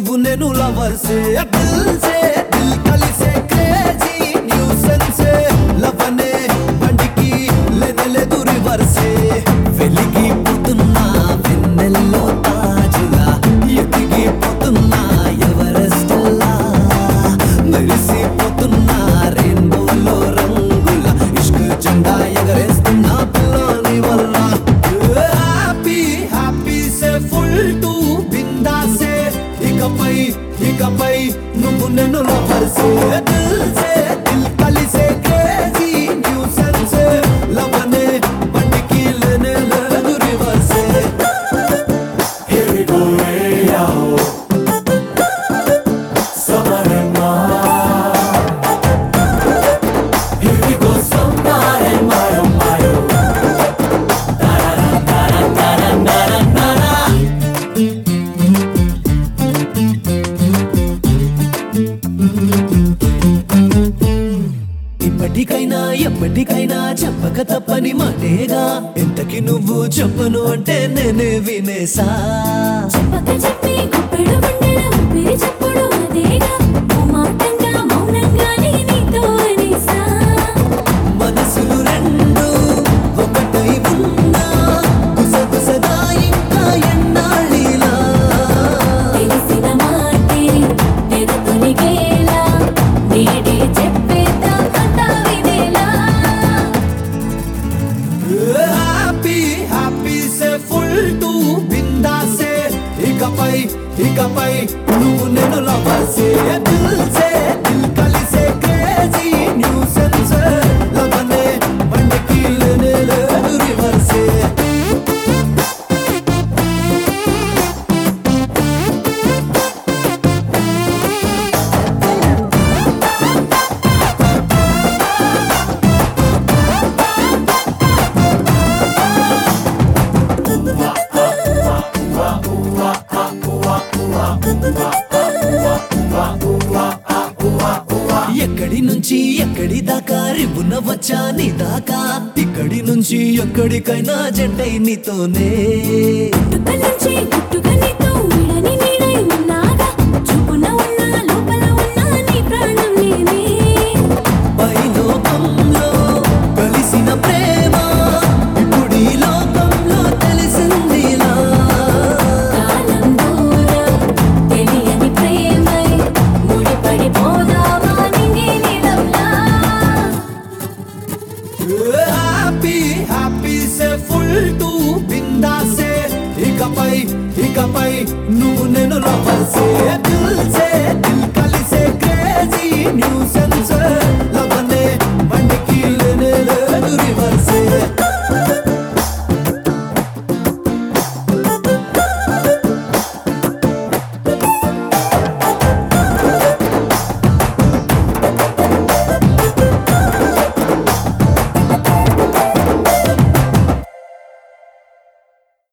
నువ్వు నేను లవర్సే దిల్ సే దిల్ కలిసే క్రేజీ న్యూసెన్సే లవనే బండికి లేదు రివర్సే వెలిగిపోతున్నా వెన్నెల్లో తాజులా ఎదిగిపోతున్నా ఎవరెస్ట్లా మెరిసిపోతున్నా రెయిన్బోలో రంగుల ఇష్క్ జెండా ఎగరేస్తున్నా పిల్లని వల్ల హ్యాపీ హ్యాపీ సే ఫుల్ టు బిందాసే ఇకపై నువ్వు నేను లవర్సే దిల్ సే దిల్ కలిసే క్రేజీ న్యూసెన్సే లవనే బండికి లేదు రివర్సే Here we go, hey, yo. Summer and Mar. Here we go, summer and Mar, oh my, oh. Da-da-da-da-da-da-da-da-da. ఇప్పటికైనా ఎప్పటికైనా చెప్పక తప్పని మాటేగా ఎంతకి నువ్వు చెప్పను అంటే నేనే వినేసా చెప్పక చెప్పి గుప్పెడు గుండెల ఊపిరి చప్పుడు అదేగా ఓ మాటంగా మౌనంగానే నీతో అనేసా మనసులు రెండు ఒకటై ఉన్నా గుసగుసగా ఇంకా ఎన్నాళ్ళిలా తెలిసిన మాటే తెర తొలిగేలా నేడే చెప్పేద్దా అంతా వినేలా హ్యాపీ హ్యాపీ సే ఫుల్ టు బిందాసే ఇకపై నువ్వు నేను లవర్సే దిల్ సే దిల్ కలిసే క్రేజీ న్యూసెన్స్ లవనే బండికి లేదు రివర్సే ఎక్కడి నుంచి ఎక్కడి దాకా రివ్వున వచ్చా నీ దాకా ఇక్కడి నుంచి ఎక్కడికైనా జంటై నీతోనే గుట్టుక నుంచి గుట్టుక నీతో వీడని నీడై ఉన్నాగా చూపున ఉన్నా లోపల ఉన్నా నీ ప్రాణం నేనే పై లోకంలో కలిసిన ప్రేమ ఇప్పుడు ఈ లోకంలో తెలిసిందిలా కాలం దూరం తెలియని ప్రేమై ముడిపడిపోదామా నింగి నీలంలా హ్యాపీ హ్యాపీ సే ఫుల్ టు బిందాసే ఇకపై నువ్వు నేను లవర్సే దిల్ సే